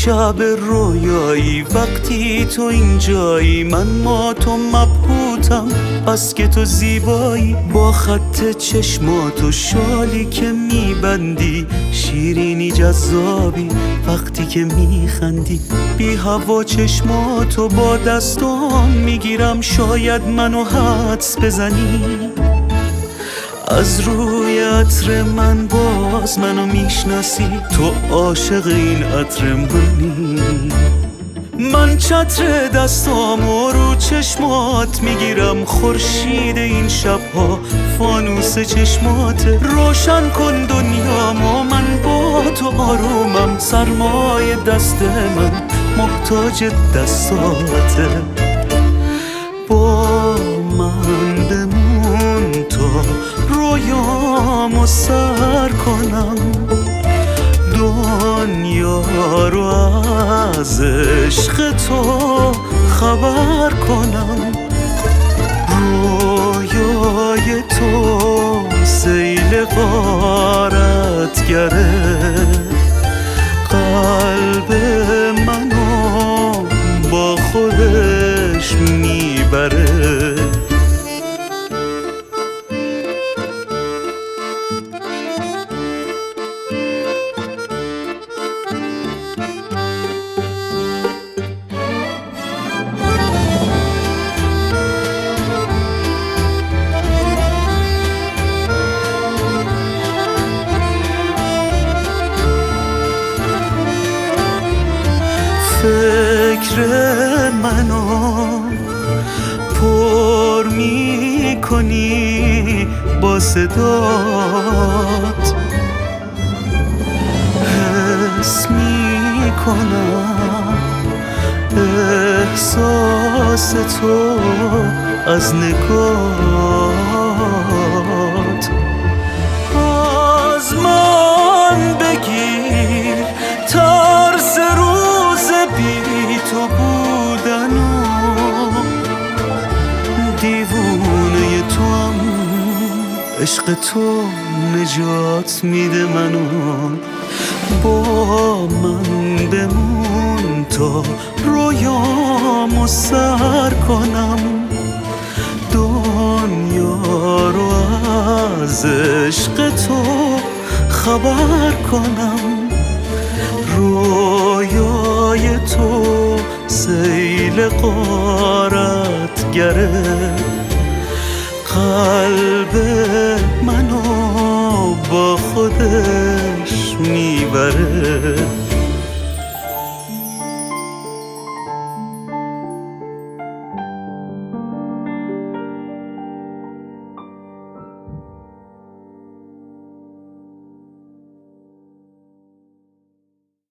شب رویایی وقتی تو اینجایی، من ما تو مبهوتم بس که تو زیبایی. با خط چشماتو شالی که میبندی، شیرینی جذابی وقتی که میخندی. بی هوا چشماتو با دستام میگیرم، شاید منو حدس بزنی. از روی عطر من باز منو میشناسی، تو عاشق این عطر منی. من چتر دستامو رو چشمات میگیرم، خورشید این شبها فانوس چشمات. روشن کن دنیامو، من با تو آرومم، سرمای دست من محتاج دستاته. با من بمون تا رویامو سر کنم، دنیا رو از عشق تو خبر کنم. رویای تو سیل غارتگره، قلب منو با خودش میبره. فکر منو پر میکنی با صدات، حس میکنم احساس تو از نگات. از من بگیر ترس روز بی تو بودنو، دیوونه تو هم عشق تو نجات میده منو. با من بمون تا رویامو سر کنم، دنیا رو از عشق تو خبر کنم. رویای تو سیل غارتگره، قلب منو با خودش میبره.